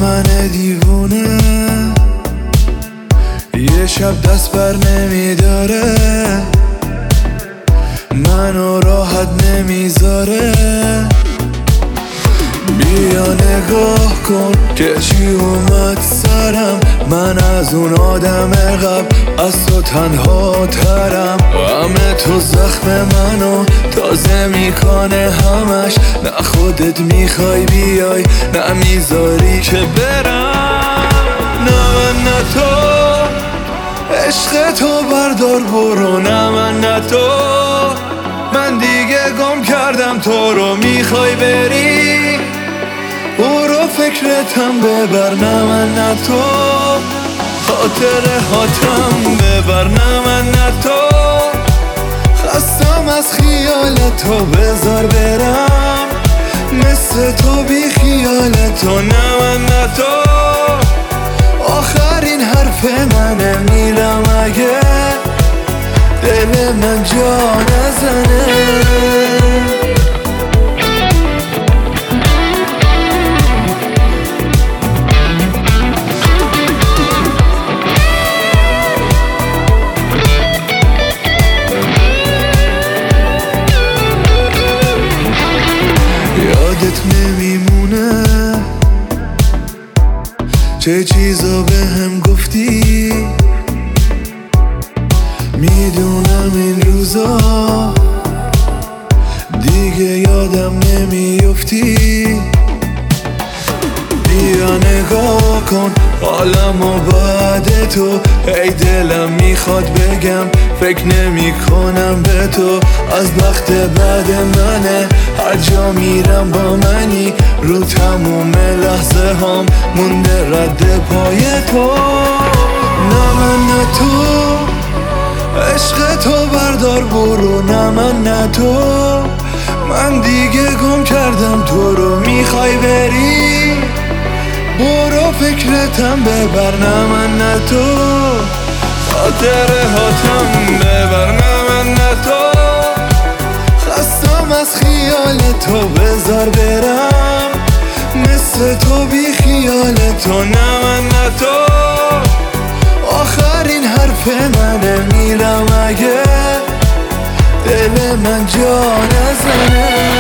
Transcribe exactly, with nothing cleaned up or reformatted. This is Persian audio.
من دیوونه یه شب دست بر نمیداره، منو راحت نمیذاره. بیا نگاه کن که چی اومد سرم، من از اون آدم قبل از تو تنها ترم. همه تو زخم منو تازه میکنه همش، نه خودت میخوای بیای نه میذاری که برم. نه من نه تو، عشق تو بردار برو. نه من نه تو، من دیگه گم کردم تو رو. میخوای بری برو فکرتم ببر. نه من نه تو، خاطره هاتم ببر. نه من نه تو، خستم از خیال تو بذار برم مثل تو بی خیال تو. نه من نه تو، آخرین حرف منه میرم اگه دل من جا نزنه. یادت نمیمونه چه چیزا به هم گفتی، میدونم این روزا دیگه یادم نمیافتی. بیا نگاه کن حالم و بعد تو، ای دلم میخواد بگم فکر نمی کنم به تو. از بخت بعد منه هر جا میرم با منی، رو تموم لحظه هم مونده رد پای تو. نه من نه تو، عشق تو بردار برو. نه من نه تو، من دیگه گم کردم تو رو. میخوای بری برو فکرتم ببر. نه من نه تو، خاطره هاتم ببر. نه من نه تو، خستم از خیال تو بذار برم مثل تو بی خیال تو. نه من نه تو، آخرین حرف منه میرم اگه دل من جا نزنه.